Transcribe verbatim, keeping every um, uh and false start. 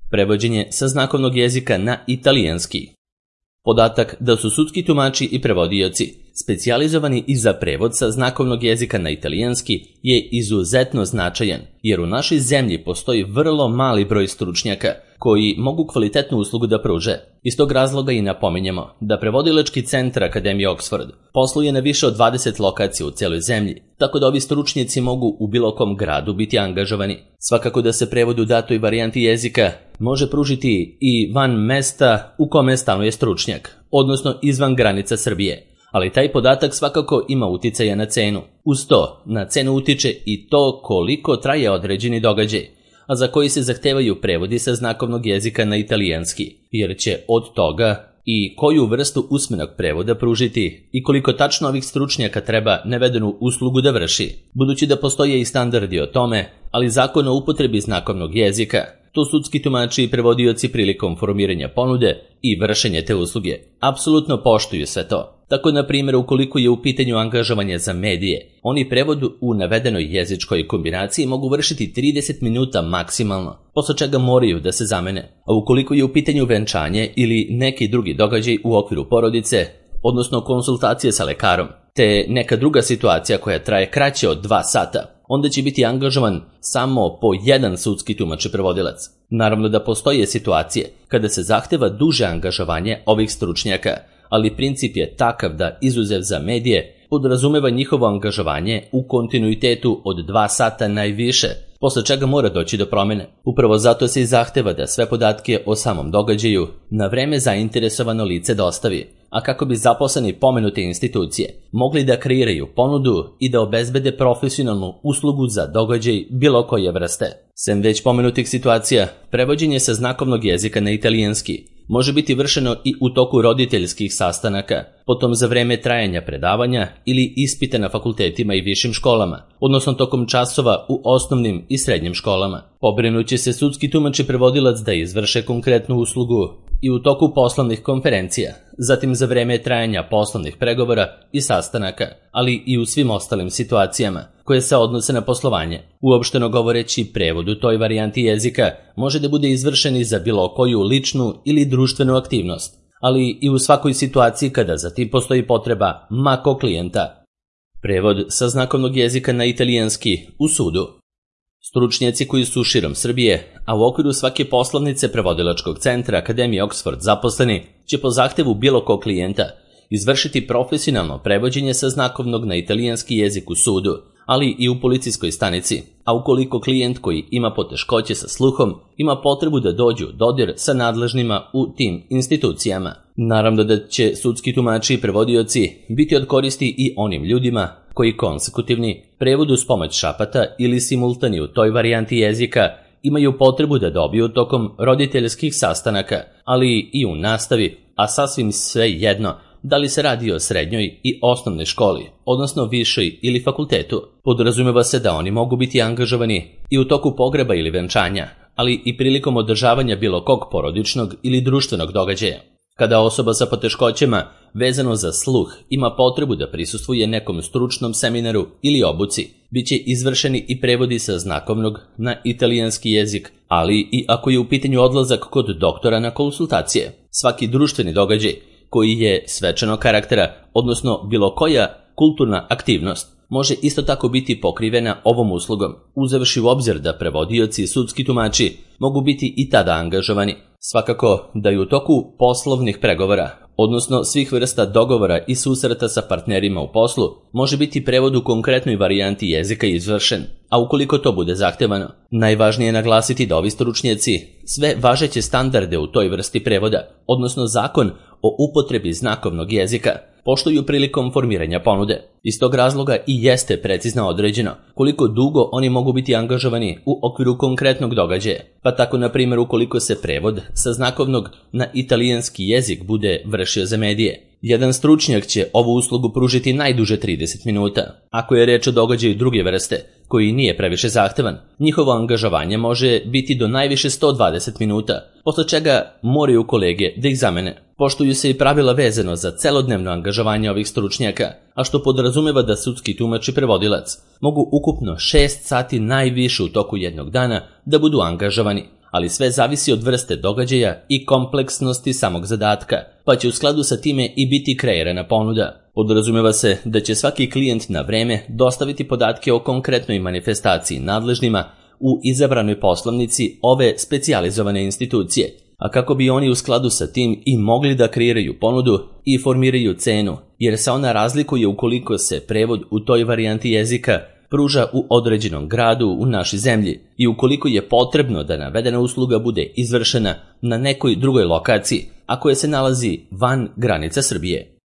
Prevođenje sa znakovnog jezika na italijanski. Podatak da su sudski tumači i prevodioci specijalizovani i za prevod sa znakovnog jezika na italijanski je izuzetno značajan, jer u našoj zemlji postoji vrlo mali broj stručnjaka koji mogu kvalitetnu uslugu da pruže. Iz tog razloga i napominjemo da prevodilački centar Akademije Oxford posluje na više od dvadeset lokacija u celoj zemlji, tako da ovi stručnjaci mogu u bilo kom gradu biti angažovani. Svakako da se prevod u datoj varijanti jezika može pružiti i van mesta u kome stanuje stručnjak, odnosno izvan granica Srbije. Ali taj podatak svakako ima uticaja na cenu. Uz to, na cenu utiče i to koliko traje određeni događaj, a za koji se zahtevaju prevodi sa znakovnog jezika na italijanski, jer će od toga i koju vrstu usmenog prevoda pružiti i koliko tačno ovih stručnjaka treba navedenu uslugu da vrši. Budući da postoje i standardi o tome, ali zakon o upotrebi znakovnog jezika, to sudski tumači i prevodioci prilikom formiranja ponude i vršenja te usluge apsolutno poštuju sve to. Tako, na primjer, ukoliko je u pitanju angažovanje za medije, oni prevod u navedenoj jezičkoj kombinaciji mogu vršiti trideset minuta maksimalno, posle čega moraju da se zamene. A ukoliko je u pitanju venčanje ili neki drugi događaj u okviru porodice, odnosno konsultacije sa lekarom, te neka druga situacija koja traje kraće od dva sata, onda će biti angažovan samo po jedan sudski tumač i prevodilac. Naravno da postoje situacije kada se zahteva duže angažovanje ovih stručnjaka, ali princip je takav da, izuzev za medije, podrazumeva njihovo angažovanje u kontinuitetu od dva sata najviše, posle čega mora doći do promene. Upravo zato se i zahteva da sve podatke o samom događaju na vreme zainteresovano lice dostavi, a kako bi zaposleni pomenute institucije mogli da kreiraju ponudu i da obezbede profesionalnu uslugu za događaj bilo koje vrste. Sem već pomenutih situacija, prevođenje sa znakovnog jezika na italijanski može biti vršeno i u toku roditeljskih sastanaka, potom za vreme trajanja predavanja ili ispita na fakultetima i višim školama, odnosno tokom časova u osnovnim i srednjim školama. Pobrinuće se sudski tumač i prevodilac da izvrše konkretnu uslugu i u toku poslovnih konferencija, zatim za vreme trajanja poslovnih pregovora i sastanaka, ali i u svim ostalim situacijama koje se odnose na poslovanje. Uopšteno govoreći, prevod u toj varijanti jezika može da bude izvršen i za bilo koju ličnu ili društvenu aktivnost, ali i u svakoj situaciji kada za tim postoji potreba mako klijenta. Prevod sa znakovnog jezika na italijanski u sudu. Stručnjaci koji su širom Srbije, a u okviru svake poslovnice prevodilačkog centra Akademije Oxford zaposleni, će po zahtevu bilo kog klijenta izvršiti profesionalno prevođenje sa znakovnog na italijanski jezik u sudu, ali i u policijskoj stanici, a ukoliko klijent koji ima poteškoće sa sluhom ima potrebu da dođu u dodir sa nadležnima u tim institucijama. Naravno da će sudski tumači i prevodioci biti od koristi i onim ljudima koji konsekutivni prevod uz pomoć šapata ili simultani u toj varijanti jezika imaju potrebu da dobiju tokom roditeljskih sastanaka, ali i u nastavi, a sasvim sve jedno da li se radi o srednjoj i osnovnoj školi, odnosno višoj ili fakultetu. Podrazumeva se da oni mogu biti angažovani i u toku pogreba ili venčanja, ali i prilikom održavanja bilo kog porodičnog ili društvenog događaja. Kada osoba sa poteškoćama vezano za sluh ima potrebu da prisustvuje nekom stručnom seminaru ili obuci, bit će izvršeni i prevodi sa znakovnog na italijanski jezik, ali i ako je u pitanju odlazak kod doktora na konsultacije. Svaki društveni događaj koji je svečanog karaktera, odnosno bilo koja kulturna aktivnost, može isto tako biti pokrivena ovom uslugom, uzevši u obzir da prevodioci i sudski tumači mogu biti i tada angažovani. Svakako da i u toku poslovnih pregovora, odnosno svih vrsta dogovora i susreta sa partnerima u poslu, može biti prevod u konkretnoj varijanti jezika izvršen, a ukoliko to bude zahtevano, najvažnije je naglasiti da ovi stručnjaci sve važeće standarde u toj vrsti prevoda, odnosno zakon o upotrebi znakovnog jezika, poštuju prilikom formiranja ponude. Iz tog razloga i jeste precizno određeno koliko dugo oni mogu biti angažovani u okviru konkretnog događaja, pa tako na primjer ukoliko se prevod sa znakovnog na italijanski jezik bude vršio za medije. Jedan stručnjak će ovu uslugu pružiti najduže trideset minuta. Ako je reč o događaju druge vrste, koji nije previše zahtevan, njihovo angažovanje može biti do najviše sto dvadeset minuta, posle čega moraju kolege da ih zamene. Poštuju se i pravila vezano za celodnevno angažovanje ovih stručnjaka, a što podrazumeva da sudski tumač i prevodilac mogu ukupno šest sati najviše u toku jednog dana da budu angažovani, ali sve zavisi od vrste događaja i kompleksnosti samog zadatka, pa će u skladu sa time i biti kreirana ponuda. Podrazumeva se da će svaki klijent na vreme dostaviti podatke o konkretnoj manifestaciji nadležnima u izabranoj poslovnici ove specijalizovane institucije, a kako bi oni u skladu sa tim i mogli da kreiraju ponudu i formiraju cenu, jer se ona razlikuje ukoliko se prevod u toj varijanti jezika pruža u određenom gradu u našoj zemlji i ukoliko je potrebno da navedena usluga bude izvršena na nekoj drugoj lokaciji, a koja se nalazi van granica Srbije.